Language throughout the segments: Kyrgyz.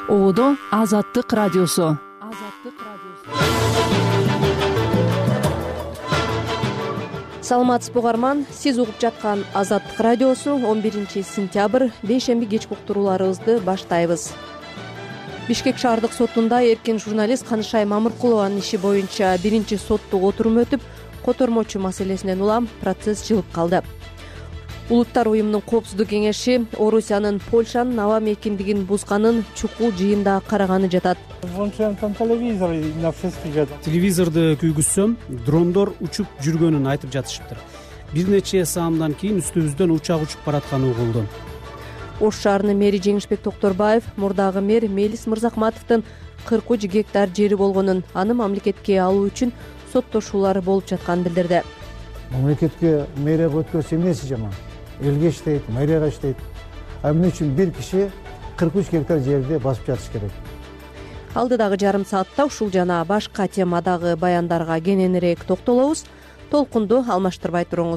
Оодо Азаттык радиосу. Саламатсызбы угарман, сиз угуп жаткан Азаттык радиосу 11 сентябрь бейшемби кечки уктурууларыбызды баштайбыз. Бишкек шаардык сотунда эркин журналист Канышай Мамыркулованын иши боюнча биринчи соттук отурум өтүп, котормочу маселесинен улам процесс жылып калды. Улуттар уюмунун коопсуздук кеңеши Орусиянын Польшанын аба мейкиндигин бузганын чукул жыйында караганы жатат. Телевизорду күйгүзсөм, дрондор учуп жүргөнүн айтып жатышыптыр. Бир нече саамдан кийин үстүбүздөн учак учуп баратканы угулду. Ош шаарынын мэри Жеңишбек Токторбаев мурдагы мэр Мелис Мырзахматовдун 40 гектар жери болгонун, аны мамлекетке алуу үчүн соттошуулар болуп жатканын билдирди. Мамлекетке мэрияга өткөрсө эмнеси жаман? Элге иштейт, мэрияга иштейт. Эмне үчүн бир киши 43 гектар жерди басып жатыш керек? Алдыдагы жарым саатта ушул жана башка темадагы баяндарга кененирээк токтолобуз. Толкунду алмаштырбай туруңуз.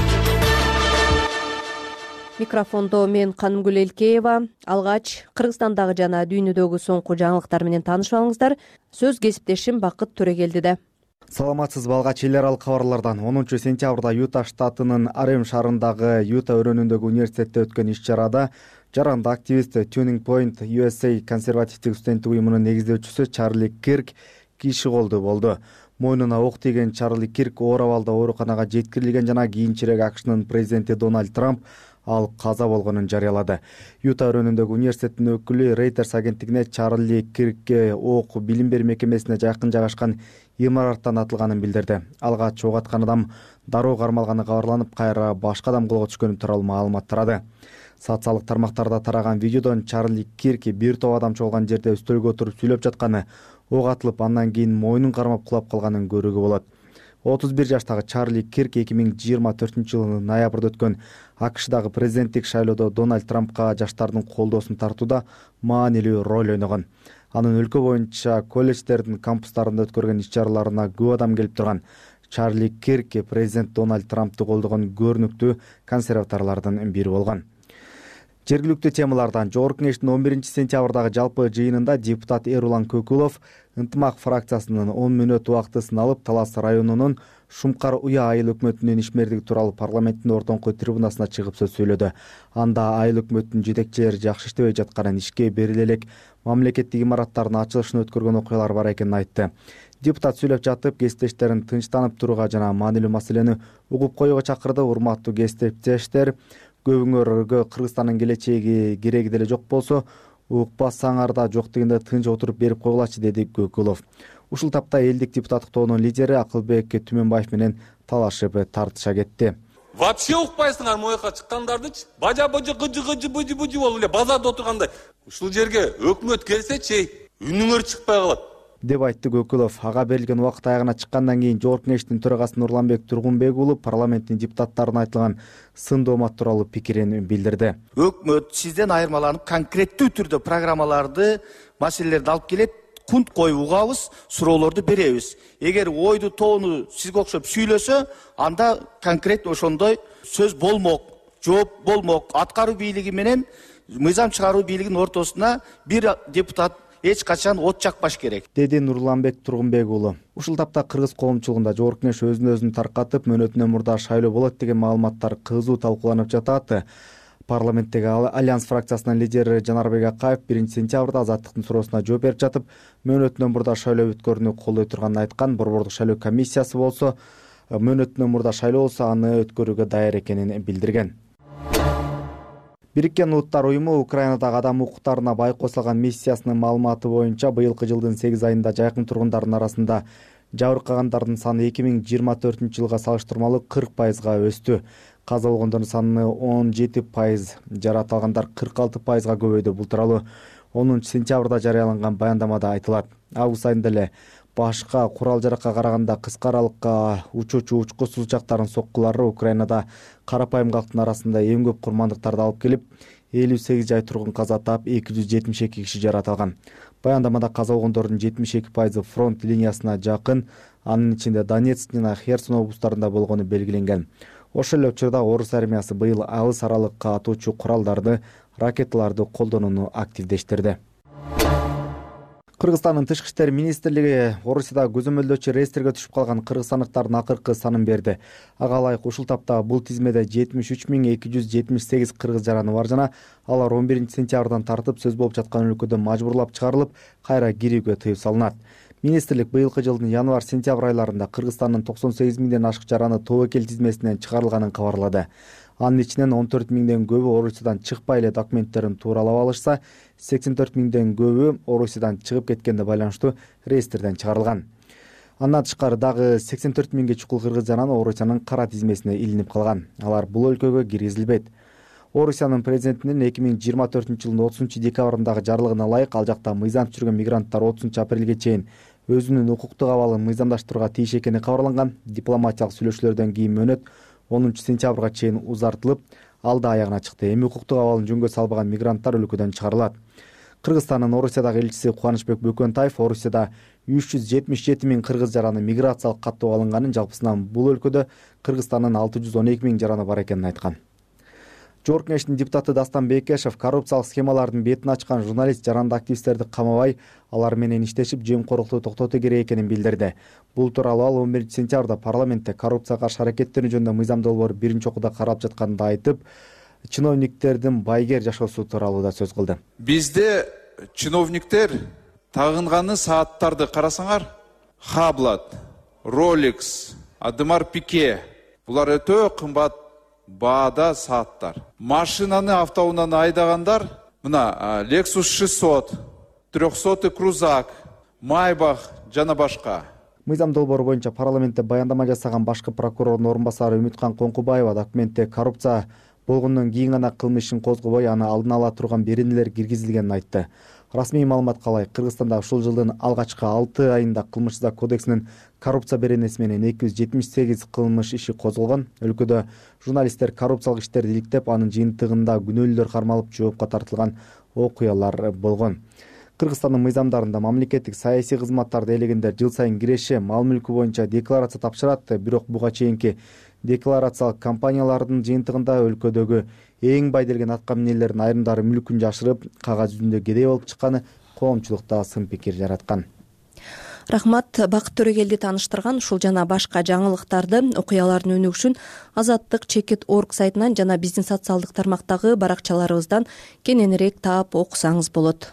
Микрофондо мен Канымгүл Элкеева. Алгач Кыргызстандагы жана дүйнөдөгү соңку жаңылыктар менен таанышып алыңыздар. Сөз кесиптешим Бакыт Төрөгелдиде. Саламатсызбы, алгач эл аралык кабарлардан 10 сентябрда Юта штатынын Арем шаарындагы Юта өрөөнүндөгү университетте өткөн иш-чарада жаранды активист Turning Point USA консервативдик студенттик уюмунун негиздөөчүсү Чарли Кирк киши колду болду. Мойнуна ок тийген Чарли Кирк оор абалда ооруканага жеткирилген жана кийинчерээк АКШнын президенти Дональд Трамп ал каза болгонун жарыялады. Юта өрөөнүндөгү университеттин өкүлү Reuters агенттигине Чарли Киркке ок билим берүү мекемесине жакын жайгашкан имараттан атылганын билдирди. Алгач ок аткан адам дароо кармалганы кабарланып, кайра башка адам колго түшкөнү тууралуу маалымат тарады. Социалдык тармактарда тараган видеодон Чарли Кирк бир топ адам чогулган жерде үстөлгө отуруп сүйлөп жатканы, ок атылып, андан кийин мойнун кармап кулап калганын көрүүгө болот. 31 жаштагы Чарли Кирк 2024-жылдын ноябрда өткөн АКШдагы президенттик шайлоодо Дональд Трампка жаштардын колдоосун тартууда маанилүү роль ойногон. Анын өлкө боюнча колледждердин кампустарында өткөргөн иш-чараларына көп адам келип турган. Чарли Кирк президент Дональд Трампты колдогон көрүнүктүү консерваторлордун бири болгон. Жергиликтүү темалардан Жогорку кеңештин 11 сентябрдагы жалпы жыйынында депутат Эрулан Көкүлов ынтымак фракциясынын 10 мүнөт убактысын алып, Талас районунун Шумкар Уя айыл өкмөтүнүн ишмердиги тууралуу парламенттин ортоңку трибунасына чыгып сөз сүйлөдү. Анда айыл өкмөтүнүн жетекчилери жакшы иштебей жатканын, ишке бериле элек мамлекеттик имараттардын ачылышын өткөргөн окуялар бар экенин айтты. Депутат сүйлөп жатып, кесиптештерин тынчтанып турууга жана маанилүү маселени угуп коюуга чакырды. Урматтуу кесиптештер, көбүңөргө Кыргызстандын келечеги кереги деле жок болсо, укпасаңар да жок дегенде тынч отуруп берип койгулачы, деди Көкүлов. Ушул тапта элдик депутаттык тобунун лидери Акылбек Түмөнбаев менен талашып тартыша кетти. Вообще укпайсыңар моюкка чыккандардычы? Бажа-бажа гыжы болуп эле базарда отургандай. Ушул жерге өкмөт келсечи, үнүңөр чыкпай калат, деп айтты Көкүлов. Ага берилген убакыт аягына чыккандан кийин Жогорку кеңештин төрагасы Нурланбек Тургунбек уулу парламенттин депутаттарына айтылган сын доомат тууралуу пикирин билдирди. Өкмөт сизден айырмаланып конкреттүү түрдө программаларды, маселелерди алып келет, кунт коюп угабыз, суроолорду беребиз. Эгер ойду тоону сизге окшоп сүйлөсө, анда конкрет ошондой сөз болмок, жооп болмок. Аткаруу бийлиги менен мыйзам чыгаруу бийлигинин ортосуна бир депутат эч качан от жакпаш керек, деди Нурланбек Тургунбек уулу. Ушул тапта кыргыз коомчулугунда Жогорку кеңеш өзүн таркатып, мөөнөтүнөн мурда шайлоо болот деген маалыматтар кызуу талкууланып жатат. Парламенттеги Альянс фракциясынын лидери Жанарбек Акаев 1 сентябрда Азаттыктын суроосуна жооп берип жатып, мөөнөтүнөн мурда шайлоо өткөрүүнү колдой турганын айткан. Борбордук шайлоо комиссиясы болсо, мөөнөтүнөн мурда шайлоо болсо аны өткөрүүгө даяр экенин билдирген. Бириккен Улуттар уюму Украинадагы адам укуктарына байкоо салган миссиясынын маалыматы боюнча быйылкы жылдын 8 айында жайкын тургундардын арасында жабыркагандардын саны 2024-жылга салыштырмалуу 40%га өстү. Каза болгондордун саны 17%, жаратылгандар 46%га көбөйдү. Бул тууралуу 10 сентябрда жарыяланган баяндамада айтылат. Август айында эле башка курал-жаракка караганда кыска аралыкка учуучу учкусуз учактардын соккулары Украинада карапайым калктын арасында эң көп курмандыктарды алып келип, 58 жай тургун каза таап, 272 киши жаратылган. Баяндамада каза болгондордун 72% фронт линиясына жакын, анын ичинде Донецк жана Херсон облустарында болгону белгиленген. Ошол эле учурда орус армиясы быйыл алыс аралыкка атуучу куралдарды, ракеталарды колдонууну активдештирди. Кыргызстандын Тышкы иштер министрлиги Орусияда көзөмөлдөөчү реестрге түшүп калган кыргызстандыктардын акыркы санын берди. Ага ылайык ушул тапта бул тизмеде 73.278 кыргыз жараны бар жана алар 11-сентябрдан тартып сөз болуп жаткан өлкөдөн мажбурлап чыгарылып, кайра кирүүгө тыюу салынат. Министрлик быйылкы жылдын январь-сентябрь айларында Кыргызстандын 98 миңден ашык жараны тобокел тизмесинен чыгарылганын кабарлады. Анын ичинен 14 миңден көбү Орусиядан чыкпай эле документтерин тууралап алышса, 84 миңден көбү Орусиядан чыгып кеткенде байланыштуу реестрден чыгарылган. Андан тышкары дагы 84 миңге чукул кыргыз жараны Орусиянын кара тизмесине илинип калган. Алар бул өлкөгө киргизилбейт. Орусиянын президентинин 2024 жылдын 30 декабрындагы жарлыгына ылайык ал жакта мыйзам жүргөн мигранттар 30 апрелге чейин өзүнүн укуктук абалын мыйзамдаштырууга тийиш экени кабарланган. Дипломатиялык сүйлөшүүлөрдөн кийин мөөнөт 10 сентябрга чейин узартылып, ал да аягына чыкты. Эми укуктук абалын жөнгө салбаган мигранттар өлкөдөн чыгарылат. Кыргызстандын Орусиядагы элчиси Кубанычбек Бөкөнтаев Орусияда 377 миң кыргыз жараны миграциялык каттоо алынганын, жалпысынан бул өлкөдө Кыргызстандын 612 миң жараны бар экенин айткан. Жогорку Кеңештин депутаты Дастан Бекешев коррупциялык схемалардын бетин ачкан журналист, жаранды активисттерди камабай, алар менен иштешип жемкорлукту токтотуу керек экенин билдирди. Бул тууралуу ал 11-сентябрда парламентте коррупцияга каршы аракеттенүү жөнүндө мыйзам долбоор биринчи окууда каралып жатканын айтып, чиновниктердин байгер жашоосу тууралуу да сөз кылды. Бизде чиновниктер тагынганы сааттарды карасаңар, Хаблат, Rolex, Адымар Пике, булар өтө кымбат баада сааттар. Машинаны автоунан айдагандар, мына Lexus 600, 300 Крузак, Майбах жана башка. Мыйзам долбоору боюнча парламентте баяндама жасаган башкы прокурордун орун басары Үмүткан Коңкубаева документте коррупция болгондон кийин гана кылмыш ишин козгобой, аны алдын ала турган беренелер киргизилгенин айтты. Расмий маалыматка ылайык Кыргызстанда ушул жылдын алгачкы 6 айында кылмыш кодексинин коррупция беренеси менен 278 кылмыш иши козголгон. Өлкөдө журналисттер коррупциялык иштерди иликтеп, анын жыйынтыгында күнөөлүүлөр кармалып жоопко тартылган окуялар болгон. Кыргызстандын мыйзамдарында мамлекеттик саясий кызматтарды ээлегендер жыл сайын киреше мал мүлкү боюнча декларация тапшырат, бирок буга чейинки декларациялык компаниялардын жыйынтыгында өлкөдөгү эң бай делген аткаминерлердин айрымдары мүлкүн жашырып, кагаз жүзүндө кедей болуп чыкканы коомчулукта сын пикир жараткан. Рахмат, Бакыт Төрөгелди тааныштырган ушул жана башка жаңылыктарды, окуялардын өнүгүшүн Азаттык.org сайтынан жана биздин социалдык тармактагы баракчаларыбыздан кененирээк таап окусаңыз болот.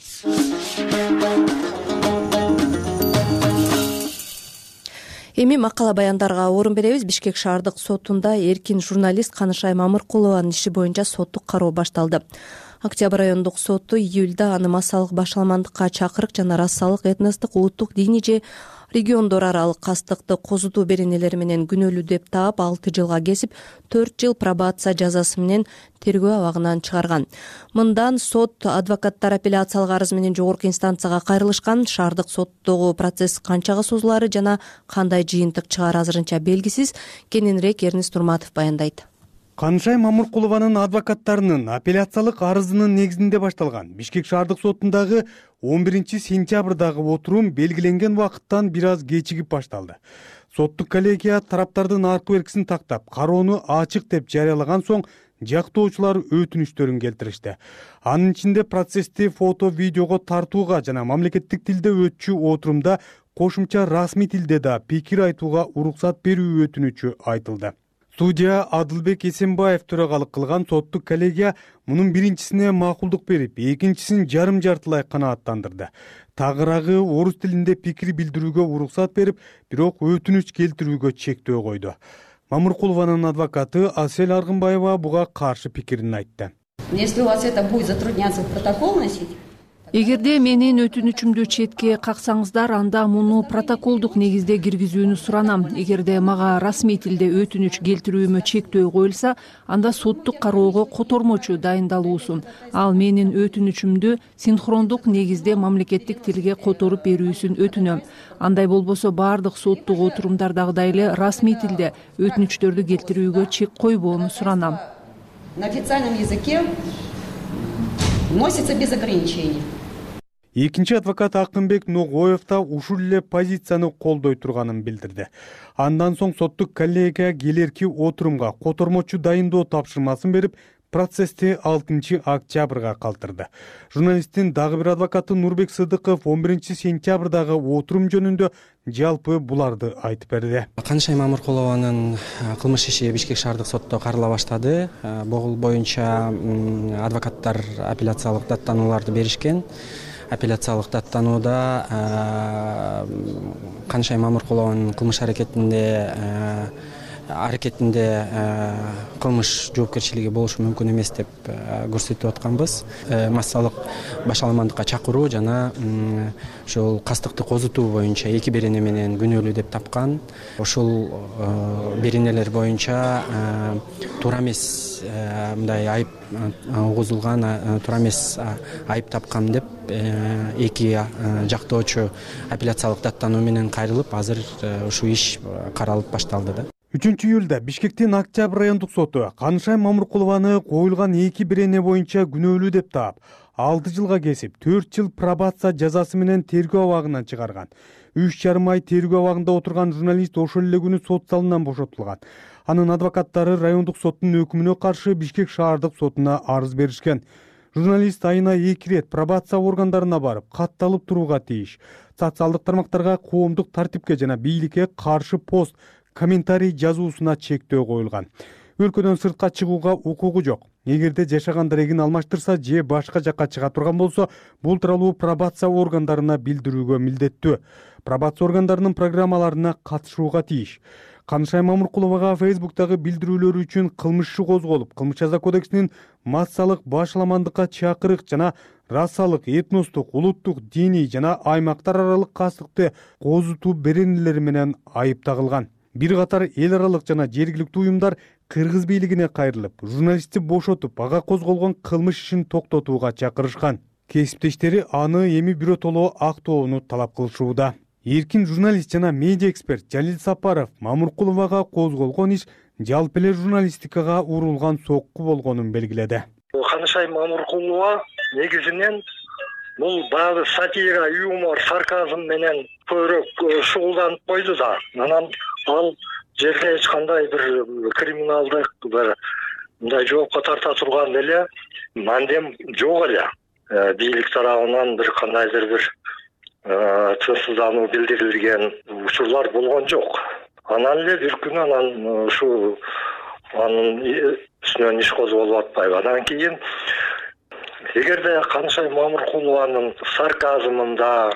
Эми макала баяндарга орун беребиз. Бишкек шаардык сотунда эркин журналист Канышай Мамыркулованын иши боюнча соттук кароо башталды. Октябрь райондук соту июлда аны массалык башаламандыкка чакырык жана расалык, этностук, улуттук, диний же региондор аралык кастыкты козутуу беренелери менен күнөөлүү деп таап 6 жылга кесип, 4 жыл пробация жазасы менен тергөө абагынан чыгарган. Мындан сот адвокаттар апелляциялык арыз менен жогорку инстанцияга кайрылышкан. Шаардык соттогу процесс канчага созулары жана кандай жыйынтык чыгары азырынча белгисиз. Кененирээк Эрнис Турматов баяндайт. Канышай Мамыркулованын адвокаттарынын апелляциялык арызынын негизинде башталган Бишкек шаардык сотундагы 11-сентябрдагы отурум белгиленген убакыттан бир аз кечигип башталды. Соттук коллегия тараптардын аркы беркисин тактап, кароону ачык деп жарыялаган соң жактоочулар өтүнүчтөрүн келтиришти. Анын ичинде процессти фото, видеого тартууга жана мамлекеттик тилде өтчү отурумда кошумча расмий тилде да пикир айтууга уруксат берүү өтүнүчү айтылды. Судья Адылбек Эсенбаев төрагалык кылган соттук коллегия мунун биринчисине макулдук берип, экинчисин жарым-жартылай канааттандырды. Тагыраагы орус тилинде пикир билдирүүгө уруксат берип, бирок өтүнүч келтирүүгө чектөө койду. Мамыркулованын адвокаты Асель Аргынбаева буга каршы пикирин айтты. Если у вас это будет затрудняться протокол носить, Эгерде менин өтүнүчүмдү четке каксаңыздар, анда муну протоколдук негизде киргизүүнү суранам. Эгерде мага расмий тилде өтүнүч келтирүүмө чектөө коюлса, анда соттук кароого котормочу дайындалуусун. Ал менин өтүнүчүмдү синхрондук негизде мамлекеттик тилге которуп берүүсүн өтүнөм. Андай болбосо баардык соттук отурумдардагыдай эле расмий тилде өтүнүчтөрдү келтирүүгө чек койбоону суранам. На официальном языке вносится без ограничений. Экинчи адвокат Акынбек Ногоев да ушул эле позицияны колдой турганын билдирди. Андан соң соттук коллегия келерки отурумга котормочу дайындоо тапшырмасын берип, процессти 6 октябрга калтырды. Журналисттин дагы бир адвокаты Нурбек Сыдыков 11 сентябрдагы отурум жөнүндө жалпы буларды айтып берди. Канышай Мамыркулованын кылмыш иши Бишкек шаардык сотто карала баштады. Бул боюнча адвокаттар апелляциялык даттанууларды беришкен. Апелляциялык даттанууда Канышай Мамыркулованын кылмыш аракетинде кылмыш жоопкерчилиги болушу мүмкүн эмес деп көрсөтүп атканбыз. Массалык башаламандыкка чакыруу жана ошол кастыкты козутуу боюнча 2 берене менен күнөөлүү деп тапкан. Ошол беренелер боюнча туура эмес мындай айып угузулган, туура эмес айып тапкан деп 2 жактоочу апелляциялык даттануу менен кайрылып, азыр ушул иш каралып башталды да. 3-июлда Бишкектин Октябрь райондук соту Канышай Мамыркулованы коюлган 2 берене боюнча күнөөлүү деп таап, 6 жылга кесип, 4 жыл пробация жазасы менен тергөө абагынан чыгарган. 3,5 ай тергөө абагында отурган журналист ошол эле күнү сот залынан бошотулган. Анын адвокаттары райондук соттун өкүмүнө каршы Бишкек шаардык сотуна арыз беришкен. Журналист айына 2 рет пробация органдарына барып, катталып турууга тийиш. Социалдык тармактарга коомдук тартипке жана бийликке каршы пост, комментарий жазуусуна чектөө коюлган. Өлкөдөн сыртка чыгууга укугу жок. Эгерде жашаган дарегин алмаштырса же башка жакка чыга турган болсо, бул тууралуу пробация органдарына билдирүүгө милдеттүү. Пробация органдарынын программаларына катышууга тийиш. Канышай Мамыркуловага Facebook'тагы билдирүүлөр үчүн кылмыш иши козголуп, Кылмыш жаза кодексинин массалык башаламандыкка чакырык жана расалык, этностук, улуттук, диний жана аймактар аралык кастыкты козутуу беренелери менен айып тагылган. Бир катар эл аралык жана жергиликтүү уюмдар кыргыз бийлигине кайрылып, журналистти бошотуп, ага козголгон кылмыш ишин токтотууга чакырышкан. Кесиптештери аны эми биротоло актоону талап кылышууда. Эркин журналист жана медиа эксперт Жалил Сапаров Мамыркуловага козголгон иш жалпы эле журналистикага урулган сокку болгонун белгиледи. Канышай Мамыркулова негизинен бул баягы сатира, юмор, сарказм менен көбүрөөк шугулданып койду да. Анан ал жерде эч кандай бир криминалдык бир мындай жоопко тарта турган эле мандем жок эле. Бийлик тарабынан бир кандайдыр бир тынчсыздануу билдирилген учурлар болгон жок. Анан эле бир күнү анан ушу анын үстүнөн иш козголуп атпайбы. Андан кийин эгерде Канышай Мамыркулованын сарказмында,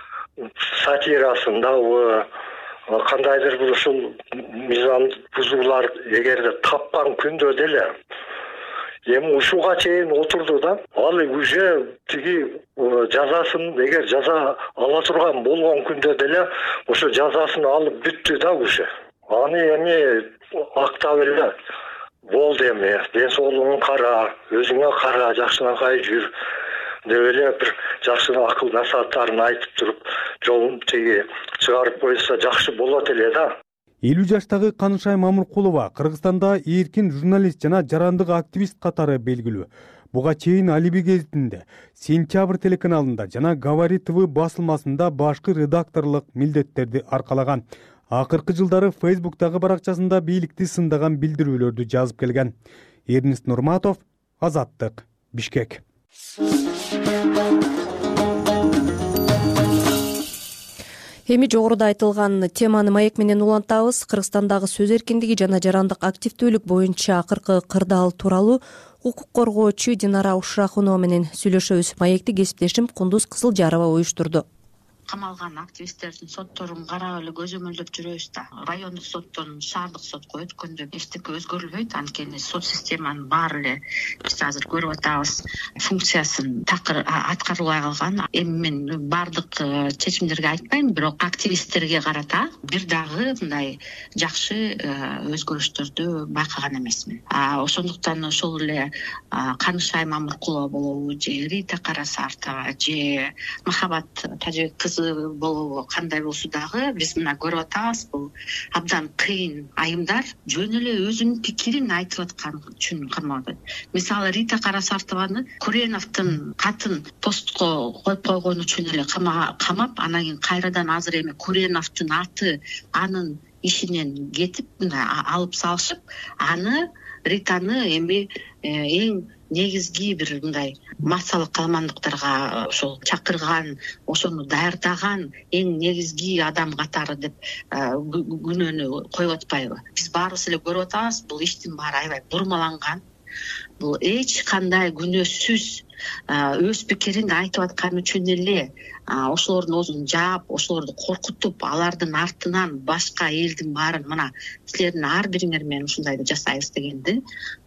сатирасында кандайдыр бир ушул мизан бузуулар эгерде тапкан күндө деле эми ушуга чейин отурду да, ал уже тиги жазасын эгер жаза ала турган болгон күндө деле ошо жазасын алып бүттү да уже. Аны эми актап эле болду, эми ден соолугуңа кара, өзүңө кара, жакшынакай жүр деп эле бир жакшы акыл насааттарын айтып туруп жолун тиги чыгарып койсо жакшы болот эле да. 50 жаштагы Канышай Мамыркулова Кыргызстанда эркин журналист жана жарандык активист катары белгилүү. Буга чейин Алиби гезитинде, Сентябрь телеканалында жана Говори ТВ басылмасында башкы редакторлук милдеттерди аркалаган. Акыркы жылдары Facebook'тагы баракчасында бийликти сындаган билдирүүлөрдү жазып келген. Эрнест Нурматов, Азаттык, Бишкек. Эми жогоруда айтылган теманы маек менен улантабыз. Кыргызстандагы сөз эркиндиги жана жарандык активдүүлүк боюнча акыркы кырдаал тууралуу укук коргоочу Динара Ушрахунова менен сүйлөшөбүз. Маекти кесиптешим Кундуз Кызылжарова уюштурду. Камалган активисттердин сотторун карап эле көзөмөлдөп жүрөбүз да. Райондук соттон шаардык сотко өткөндө эчтеке өзгөрүлбөйт, анткени сот системанын баары эле биз азыр көрүп атабыз функциясын такыр аткарылбай калган. Эми мен баардык чечимдерге айтпайм, бирок активисттерге карата бир дагы мындай жакшы өзгөрүштөрдү байкаган эмесмин. Ошондуктан ошол эле Канышай Мамыркулова болобу, же Рита Карасартова, же Махабат Тажибек кызы болобу, кандай болсо дагы биз мына көрүп атабыз, бул абдан кыйын айымдар жөн эле өзүнүн пикирин айтып аткан үчүн камалды. Мисалы Рита Карасартованы Куреновдун катын постко коюп койгон үчүн эле камап, анан кийин кайрадан азыр эми Куреновдун аты анын ишинен кетип алып салышып, аны Ританы эми эң негизги бир мындай массалык каламандыктарга ошол чакырган, ошону даярдаган эң негизги адам катары деп күнөөнү коюп атпайбы? Биз баарыбыз эле көрүп атабыз, бул иштин баары аябай бурмаланган. Бул эч кандай күнөөсүз өз пикирин айтып аткан үчүн эле ошолордун оозун жаап, ошолорду коркутуп, алардын артынан башка элдин баарын мына силердин ар бириңер менен ушундайды жасайбыз дегенди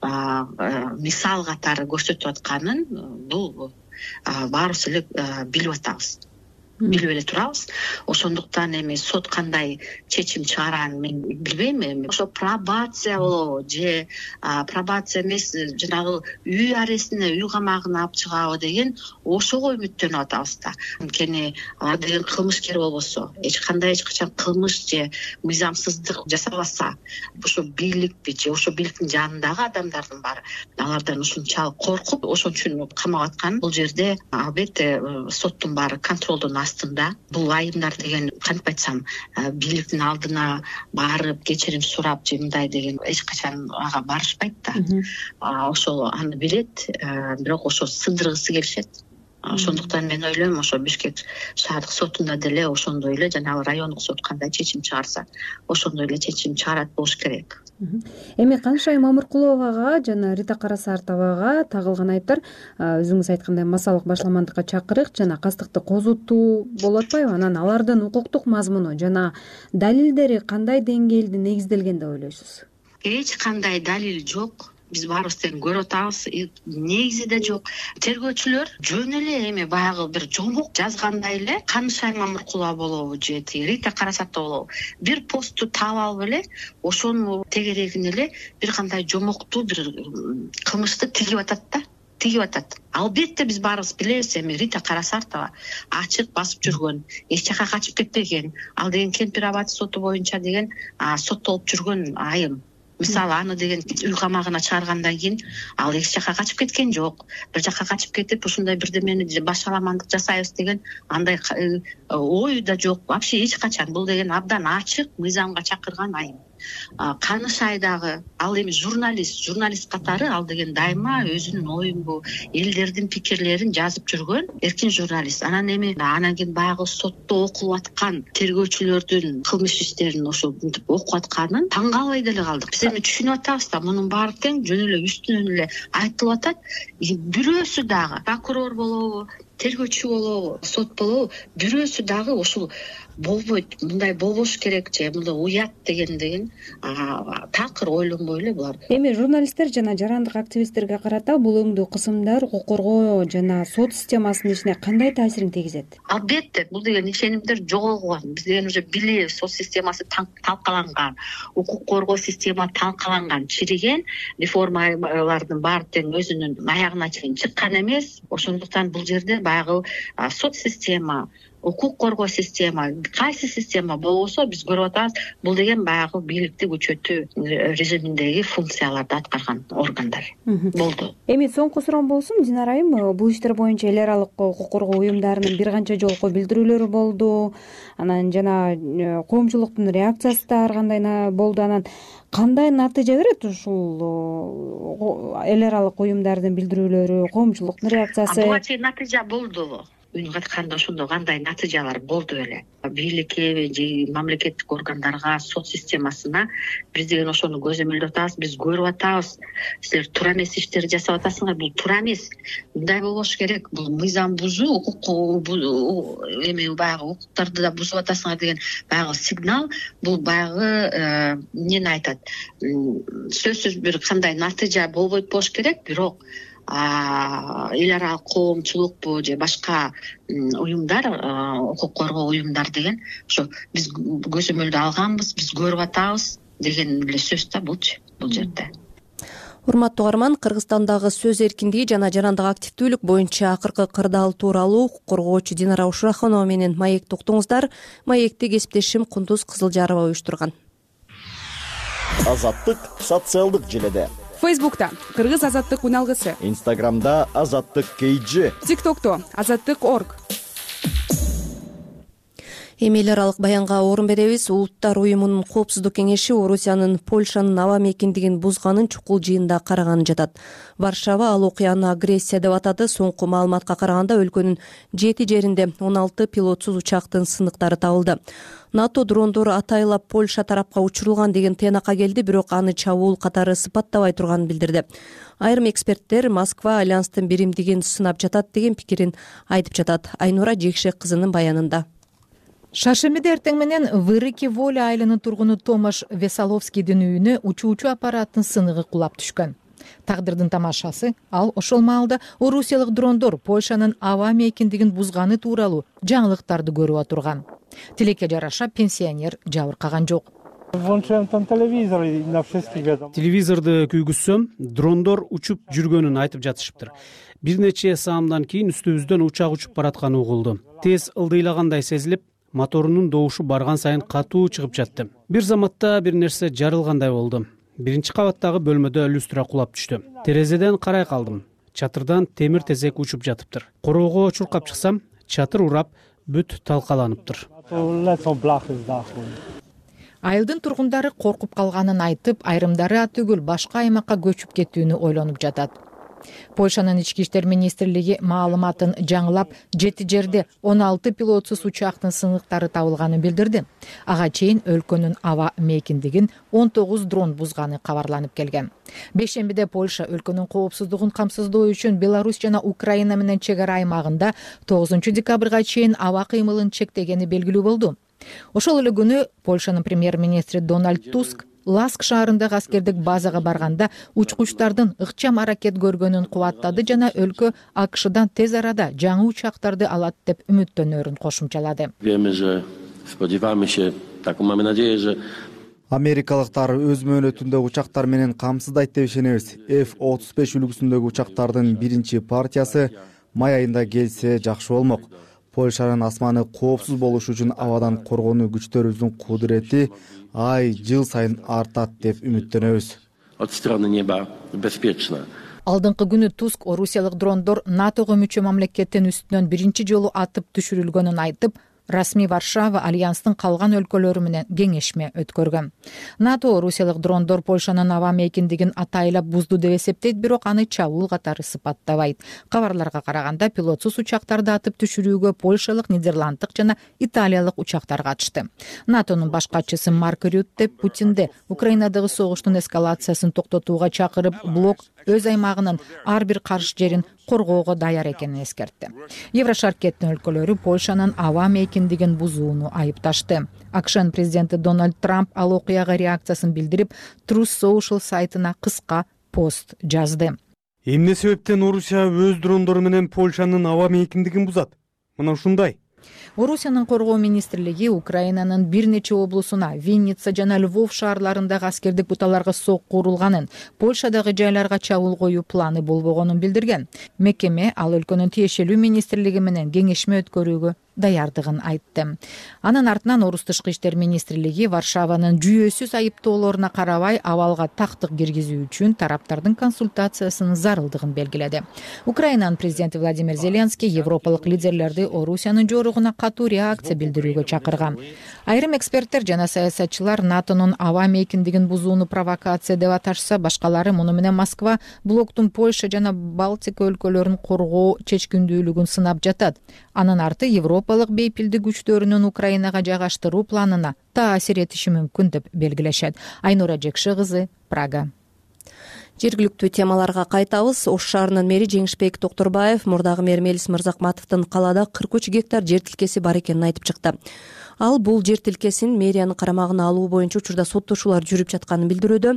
мисал катары көрсөтүп атканын бул баарыбыз эле билип атабыз, билип эле турабыз. Ошондуктан эми сот кандай чечим чыгараарын мен билбейм. Эми ошо пробация болобу же пробация эмес, жанагы үй арестине, үй камагына алып чыгабы деген ошого үмүттөнүп атабыз да. Анткени ал деген кылмышкер болбосо, эч качан кылмыш же мыйзамсыздык жасабаса, ошо бийликпи же ошо бийликтин жанындагы адамдардын баары алардан ушунчалык коркуп, ошон үчүн камап аткан. Бул жерде албетте соттун баары контролдун астында. Бул айымдар деген кантип айтсам, бийликтин алдына барып кечирим сурап же мындай деген эч качан ага барышпайт да. Ошол аны билет, бирок ошо сындыргысы келишет. Ошондуктан мен ойлойм, ошо Бишкек шаардык сотунда деле ошондой эле жанагы райондук сот кандай чечим чыгарса, ошондой эле чечим чыгарат болуш керек. Эми Канышай Мамыркуловага жана Рита Карасартовага тагылган айыптар өзүңүз айткандай массалык башаламандыкка чакырык жана кастыкты козутуу болуп атпайбы? Анан алардын укуктук мазмуну жана далилдери кандай деңгээлде негизделген деп ойлойсуз? Эч кандай далил жок. Биз баарыбыз тең көрүп атабыз, негизи да жок. Тергөөчүлөр жөн эле эми баягы бир жомок жазгандай эле Канышай Мамыркулова болобу же Рита Карасартова болобу, бир постту таап алып эле ошонун тегерегин эле бир кандай жомоктуу бир кылмышты тигип атат. Албетте биз баарыбыз билебиз, эми Рита Карасартова ачык басып жүргөн, эч жака качып кетпеген, ал деген Кемпир абад соту боюнча деген соттолуп жүргөн айым. Мисалы, аны деген үй камагына чыгаргандан кийин ал эч жака качып кеткен жок. Бир жака качып кетип, ушундай бирдемени башаламандык жасайбыз деген андай ой да жок. Вообще эч качан. Бул деген абдан ачык мыйзамга чакырган айым. Канышайдагы ал эми журналист катары ал деген дайыма өзүнүн оюн, элдердин пикирлерин жазып жүргөн эркин журналист. Анан кийин баягы сотто окулуп аткан тергөөчүлөрдүн кылмыш иштерин ошо мынтип окуп атканын таң калбай деле калдык. Биз эми түшүнүп атабыз да, мунун баары тең жөн эле үстүнөн эле айтылып атат. Бирөөсү дагы прокурор болобу, тергөөчү болобу, сот болобу, бирөөсү дагы ушул болбойт, мындай болбош керек же мындай уят деген такыр ойлонбой эле булар. Эми журналисттер жана жарандык активисттерге карата бул өңдүү кысымдар укук коргоо жана сот системасынын ишине кандай таасирин тийгизет? Албетте, бул деген ишенимдер жоголгон. Биз деген уже билебиз, сот системасы талкаланган, укук коргоо система талкаланган, чириген, реформалардын баары тең өзүнүн аягына чейин чыккан эмес. Ошондуктан бул жерде баягы сот система, укук коргоо система, кайсы система болбосо биз көрүп атабыз, бул деген баягы бийликти күчөтүү режиминдеги функцияларды аткарган органдар болду. Эми соңку суроом болсун, Динара айым, бул иштер боюнча эл аралык укук коргоо уюмдарынын бир канча жолку билдирүүлөрү болду. Анан жана коомчулуктун реакциясы да ар кандай болду. Анан кандай натыйжа берет ушул эл аралык уюмдардын билдирүүлөрү, коомчулуктун реакциясы? Буга чейин натыйжа болду. Үн катканда ошондо кандай натыйжалар болду эле. Бийликке же мамлекеттик органдарга, сот системасына биз деген ошону көзөмөлдөп атабыз, биз көрүп атабыз. Силер туура эмес иштерди жасап атасыңар, бул туура эмес. Мындай болбош керек. Бул мыйзам бузуу, баягы укуктарды да бузуп атасыңар деген баягы сигнал. Бул баягы эмнени айтат? Сөзсүз бир кандай натыйжа болбойт болуш керек, бирок эл аралык коомчулукпу же башка уюмдар, укук коргоо уюмдар деген ошо биз көзөмөлдө алганбыз, биз көрүп атабыз деген эле сөз да бул жерде. Урматтуу угарман, Кыргызстандагы сөз эркиндиги жана жарандык активдүүлүк боюнча акыркы кырдаал тууралуу укук коргоочу Динара Ушураханова менен маекти уктуңуздар. Маекти кесиптешим Кундуз Кызылжарова уюштурган. Азаттык социалдык желеде. Фейсбукта Кыргыз азаттык уналгысы, Инстаграмда Азаттык KG, ТикТокто Азаттык.org. Эми эл аралык баянга орун беребиз. Улуттар уюмунун коопсуздук кеңеши Орусиянын Польшанын аба мейкиндигин бузганын чукул жыйында караганы жатат. Варшава ал окуяны агрессия деп атады. Соңку маалыматка караганда өлкөнүн 7 жеринде 16 пилотсуз учактын сыныктары табылды. НАТО дрондору атайлап Польша тарапка учурулган деген тыйнакка келди, бирок аны чабуул катары сыпаттабай турганын билдирди. Айрым эксперттер Москва альянстын биримдигин сынап жатат деген пикирин айтып жатат. Айнура Жекшек кызынын баянында. Шаршемиде эртең менен Вырыки Воля айылынын тургуну Томаш Весоловскийдин үйүнө учуучу аппараттын сыныгы кулап түшкөн. Тагдырдын тамашасы ал ошол маалда орусиялык дрондор Польшанын аба мейкиндигин бузганы тууралуу жаңылыктарды көрүп отурган. Тилекке жараша пенсионер жабыркаган жок. Телевизорду күйгүзсөм, дрондор учуп жүргөнүн айтып жатышыптыр. Бир нече саамдан кийин үстүбүздөн учак учуп баратканы угулду. Тез ылдыйлагандай сезилип, моторунун добушу барган сайын катуу чыгып жатты. Бир заматта бир нерсе жарылгандай болду. Биринчи кабаттагы бөлмөдө люстра кулап түштү. Терезеден карай калдым. Чатырдан темир тезек учуп жатыптыр. Короого чуркап чыксам, чатыр урап, бүт талкаланыптыр. Айылдын тургундары коркуп калганын айтып, айрымдары атүгүл башка аймакка көчүп кетүүнү ойлонуп жатат. Польшанын ички иштер министрлиги маалыматын жаңылап, 7 жерде 16 пилотсуз учактын сыныктары табылганын билдирди. Ага чейин өлкөнүн аба мейкиндигин 19 дрон бузганы кабарланып келген. Бейшембиде Польша өлкөнүн коопсуздугун камсыздоо үчүн Беларусь жана Украина менен чек ара аймагында 9 декабрга чейин аба кыймылын чектегени белгилүү болду. Ошол эле күнү Польшанын премьер-министри Дональд Туск Ласк шаарындагы аскердик базага барганда учкучтардын ыкчам аракет көргөнүн кубаттады жана өлкө АКШдан тез арада жаңы учактарды алат деп үмүттөнөрүн кошумчалады. Америкалыктар өз мөөнөтүндө учактар менен камсыздайт деп ишенебиз. F-35 үлгүсүндөгү учактардын биринчи партиясы май айында келсе жакшы болмок. Польшанын асманы коопсуз болуш үчүн абадан коргонуу күчтөрүбүздүн кудурети ай жыл сайын артат деп үмүттөнөбүз. Алдыңкы күнү Туск орусиялык дрондор НАТОго мүчө мамлекеттин үстүнөн биринчи жолу атып түшүрүлгөнүн айтып, расмий Варшава альянстын калган өлкөлөрү менен кеңешме өткөргөн. НАТО орусиялык дрондор Польшанын аба мейкиндигин атайлап бузду деп эсептейт, бирок аны чабуул катары сыпаттабайт. Кабарларга караганда пилотсуз учактарды атып түшүрүүгө польшалык, нидерланддык жана италиялык учактар катышты. НАТОнун баш катчысы Марк Рютте Путинди Украинадагы согуштун эскалациясын токтотууга чакырып, блок өз аймагынын ар бир каршы жерин коргоого даяр экенин эскертти. Еврошаркеттин өлкөлөрү Польшанын аба мейкиндигин бузууну айыпташты. АКШнын президенти Дональд Трамп ал окуяга реакциясын билдирип, Truth Social сайтына кыска пост жазды. Эмне себептен Орусия өз дрондору менен Польшанын аба мейкиндигин бузат? Мына ушундай. Орусиянын коргоо министрлиги Украинанын бир нече облусуна, Винница жана Львов шаарларындагы аскердик буталарга сокку урулганын, Польшадагы жайларга чабуул коюу планы болбогонун билдирген. Мекеме ал өлкөнүн тиешелүү министрлиги менен кеңешме өткөрүүгө даярдыгын айтты. Анын артынан Орус тышкы иштер министрлиги Варшаванын жүйөсүз айыптоолоруна карабай абалга тактык киргизүү үчүн тараптардын консультациясынын зарылдыгын белгиледи. Украинанын президенти Владимир Зеленский европалык лидерлерди Орусиянын жоругуна катуу реакция билдирүүгө чакырган. Айрым эксперттер жана саясатчылар НАТОнун аба мейкиндигин бузууну провокация деп аташса, башкалары муну менен Москва блоктун Польша жана Балтика өлкөлөрүн коргоо чечкиндүүлүгүн сынап жатат. Анын арты европалык бейпилдик күчтөрүнүн Украинага жайгаштыруу планына таасир этиши мүмкүн деп белгилешет. Айнура Жекши кызы, Прага. Жергиликтүү темаларга кайтабыз. Ош шаарынын мэри Жеңишбек Токторбаев мурдагы мэр Мелис Мырзакматовдун калаада 43 гектар жер тилкеси бар экенин айтып чыкты. Ал бул жер тилкесин мэриянын карамагына алуу боюнча учурда соттошуулар жүрүп жатканын билдирүүдө.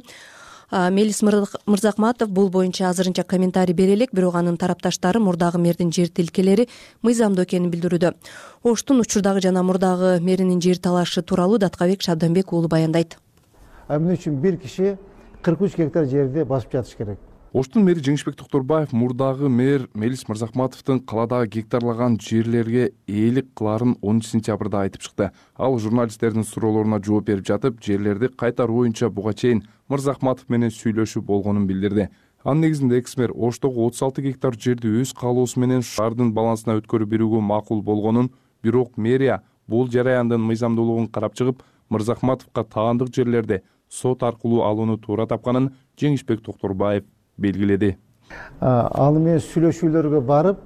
Мелис Мырзакматов бул боюнча азырынча комментарий бере элек, бирок анын тарапташтары мурдагы мэрдин жер тилкелери мыйзамдуу экенин билдирүүдө. Оштун учурдагы жана мурдагы мэринин жер талашы тууралуу Даткабек Шабданбек уулу баяндайт. Эмне үчүн бир киши 43 гектар жерди басып жатыш керек? Оштун мэри Жеңишбек Токторбаев мурдагы мэр Мелис Мырзакматовдун каладагы гектарлаган жерлерге ээлик кылаарын 10 сентябрда айтып чыкты. Ал журналисттердин суроолоруна жооп берип жатып, жерлерди кайтаруу боюнча буга чейин Мырзакматов менен сүйлөшүү болгонун билдирди. Анын негизинде экс-мэр Оштогу 36 гектар жерди өз каалоосу менен шаардын балансына өткөрүп берүүгө макул болгонун, бирок мэрия бул жараяндын мыйзамдуулугун карап чыгып, Мырзахматовго таандык жерлерди сот аркылуу алууну туура тапканын Жеңишбек Токторбаев белгиледи. Ал эми сүйлөшүүлөргө барып,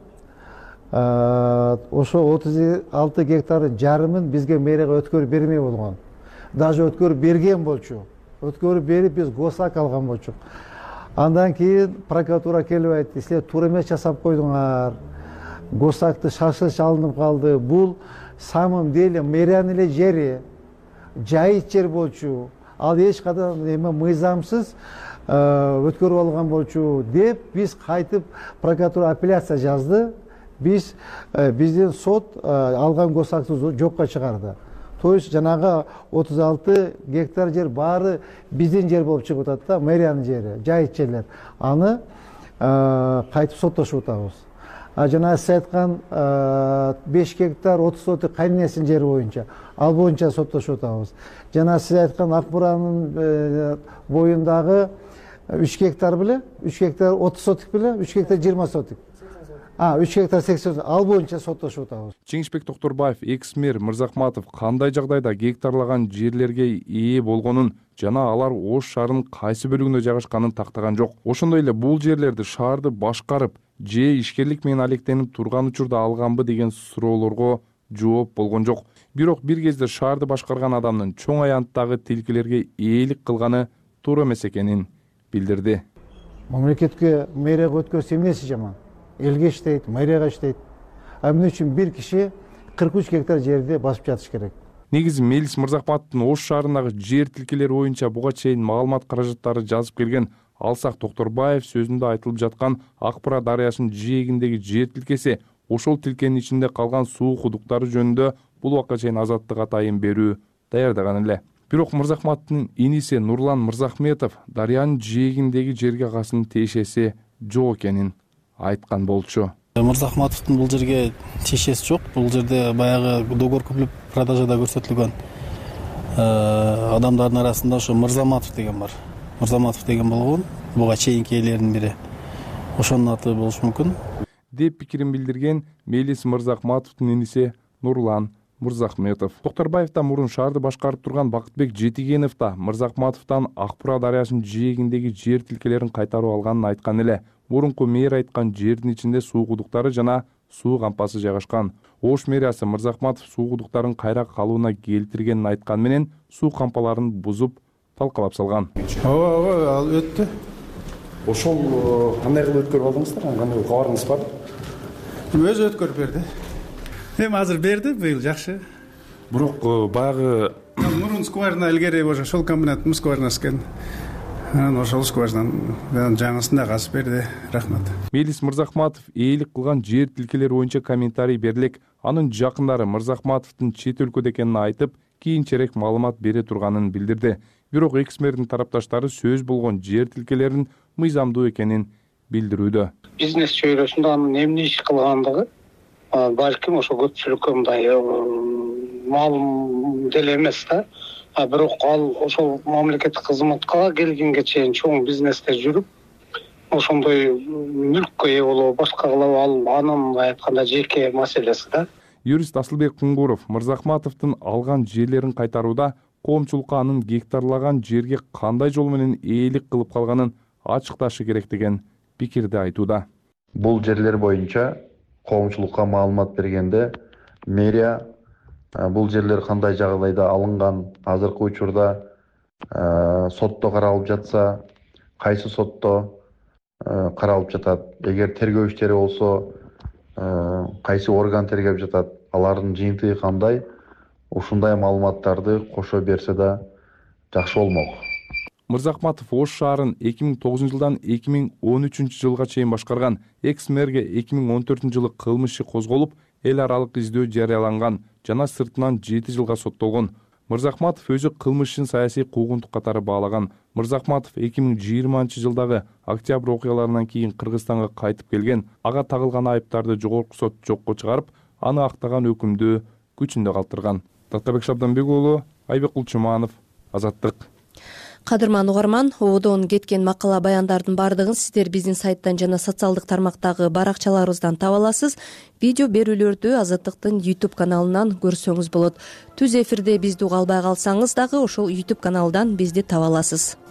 ошо 36 гектардын жарымын бизге мэрияга өткөрүп бермей болгон. Даже өткөрүп берген болчу. Өткөрүп берип биз госак алган болчук. Андан кийин прокуратура келип айтты, силер туура эмес жасап койдуңар. Госакты шашылыш алынып калды. Бул самым деле мэриянын эле жери, жайыт жер болчу. Ал эч кадан эме мыйзамсыз өткөрүп алган болчу деп биз кайтып прокуратура апелляция жазды. Биздин сот алган госакты жокко чыгарды. То есть жанагы 36 гектар жер баары биздин жер болуп чыгып атат да, мэриянын жери, жайыт жерлер. Аны кайтып соттошуп атабыз. Жанагы сиз айткан 5 гектар 30 сотык кайненесинин жери боюнча, ал боюнча соттошуп атабыз. Жана сиз айткан Акбуранын боюндагы 3 гектар беле, 3 гектар 30 сотык беле, 3 гектар 20 сотык. 3 гектар 80 ал боюнча соттошуп атабыз. Жеңишбек Токторбаев экс-мэр Мырзахматов кандай жагдайда гектарлаган жерлерге ээ болгонун жана алар Ош шаарынын кайсы бөлүгүндө жайгашканын тактаган жок. Ошондой эле бул жерлерди шаарды башкарып же ишкерлик менен алектенип турган учурда алганбы деген суроолорго жооп болгон жок. Бирок бир кезде шаарды башкарган адамдын чоң аянттагы тилкелерге ээлик кылганы туура эмес экенин билдирди. Мамлекетке мэрияга өткөрсө эмнеси жаман? Элге иштейт, мэрияга иштейт. Эмне үчүн бир киши 43 гектар жерди басып жатыш керек? Негизи Мелис Мырзахматовдун Ош шаарындагы жер тилкелери боюнча буга чейин маалымат каражаттары жазып келген. Алсак Токторбаев сөзүндө айтылып жаткан Акбура дарыясынын жээгиндеги жер тилкеси ошол тилкенин ичинде калган суу кудуктары жөнүндө бул убакка чейин азаттык атайын берүү даярдаган эле. Бирок Мырзахматовдун иниси Нурлан Мырзахметов дарыянын жээгиндеги жерге агасынын тиешеси жок экенин айткан болчу. Мырзахматовдун бул жерге тиешеси жок. Бул жерде баягы договор куплуп продажада көрсөтүлгөн адамдардын арасында ошо Мырзаматов деген бар. Мырзаматов деген болгон, буга чейинки ээлердин бири. Ошонун аты болушу мүмкүн деп пикирин билдирген Мелис Мырзахматовдун иниси Нурлан Мырзахметов. Токторбаевден мурун шаарды башкарып турган Бакытбек Жетигенов да Мырзахматовдон Акбура дарыясынын жээгиндеги жер тилкелерин кайтарып алганын айткан эле. Мурунку мэр айткан жердин ичинде суу кудуктары жана суу кампасы жайгашкан. Ош мэриясы Мырзахматов суу кудуктарын кайра калыбына келтиргенин айткан менен суу кампаларын бузуп талкалап салган. Ал өттү. Ошол кандай кылып өткөрүп алдыңыздар? Кандай кабарыңыз бар? Өзү өткөрүп берди. Эми азыр берди, быйыл жакшы. Бирок баягы мурун скважина илгери ошол комбинаттын скважинасы экен. Ошол скважинанын жаңысын да казып берди. Рахмат. Мелис Мырзахматов ээлик кылган жер тилкелери боюнча комментарий берлек. Анын жакындары Мырзахматовдун чет өлкөдө экенин айтып, кийинчерээк маалымат бере турганын билдирди. Бирок экс-мэрдин тарапташтары сөз болгон жер тилкелеринин мыйзамдуу экенин билдирүүдө. Бизнес чөйрөсүндө анын эмне иш кылгандыгы балким ошо көпчүлүккө мындай маалым деле эмес да. Бирок ал ошол мамлекеттик кызматка келгенге чейин чоң бизнесте жүрүп, ошондой мүлккө ээ болобу, башка кылабы, ал анын айтканда жеке маселеси да. Юрист Асылбек Кунгуров Мырзахматовдун алган жерлерин кайтарууда коомчулукка анын гектарлаган жерге кандай жол менен ээлик кылып калганын ачыкташы керек деген пикирди айтууда. Бул жерлер боюнча коомчулукка маалымат бергенде мэрия бул жерлер кандай жагдайда алынган, азыркы учурда сотто каралып жатса, кайсы сотто каралып жатат, эгер тергөө иштери болсо кайсы орган тергеп жатат, алардын жыйынтыгы кандай, ушундай маалыматтарды кошо берсе да жакшы болмок. Мырзахматов Ош шаарын 2009 жылдан 2013 жылга чейин башкарган. Экс-мэрге 2014 жылы кылмыш иши козголуп, эл аралык издөө жарыяланган жана сыртынан 7 жылга соттолгон. Мырзахматов өзү кылмыш ишин саясий куугунтук катары баалаган. Мырзахматов 2020 жылдагы октябрь окуяларынан кийин Кыргызстанга кайтып келген. Ага тагылган айыптарды жогорку сот жокко чыгарып, аны актаган өкүмдү күчүндө калтырган. Тактабек Шабданбек уулу, Айбек Кулчуманов, Азаттык. Кадырман угарман, ободон кеткен макала баяндардын баардыгын сиздер биздин сайттан жана социалдык тармактагы баракчаларыбыздан таба аласыз. Видео берүүлөрдү Азаттыктын YouTube каналынан көрсөңүз болот. Түз эфирде бизди уга албай калсаңыз дагы ошол YouTube каналдан бизди таба аласыз.